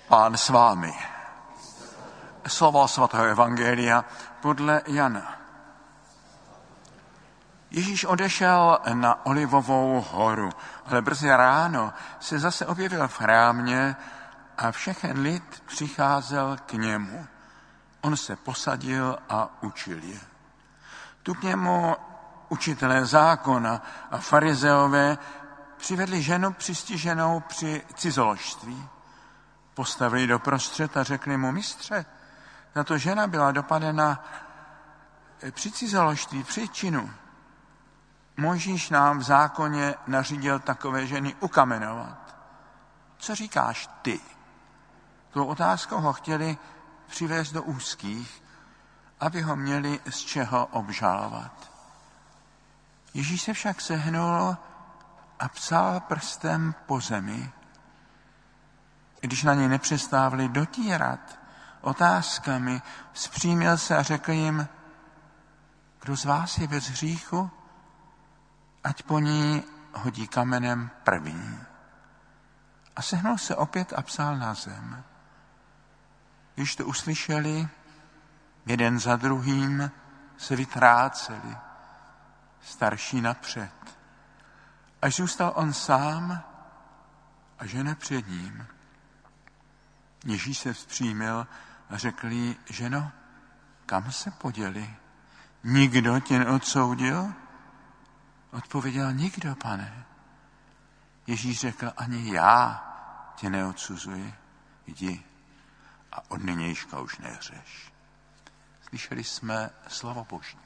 Pán s vámi. Slovo svatého evangelia podle Jana. Ježíš odešel na Olivovou horu, ale brzy ráno se zase objevil v chrámě a všechen lid přicházel k němu. On se posadil a učil je. Tu k němu učitelé zákona a farizeové přivedli ženu přistiženou při cizoložství. Postavili doprostřed a řekli mu: Mistře, tato žena byla dopadena při cizoložství, při činu. Mojžíš nám v zákoně nařídil takové ženy ukamenovat. Co říkáš ty? Tou otázkou ho chtěli přivést do úzkých, aby ho měli z čeho obžalovat. Ježíš se však sehnul a psal prstem po zemi. Když na něj nepřestávali dotírat otázkami, vzpřímil se a řekl jim: Kdo z vás je bez hříchu, ať po ní hodí kamenem první. A sehnul se opět a psal na zem. Když to uslyšeli, jeden za druhým se vytráceli, starší napřed. Až zůstal on sám a žena před ním. Ježíš se vzpřímil a řekl jí: Ženo, kam se poděli? Nikdo tě neodsoudil? Odpověděl: Nikdo, Pane. Ježíš řekl: Ani já tě neodsuzuji. Jdi a od nynějška už nehřeš. Slyšeli jsme slovo Boží.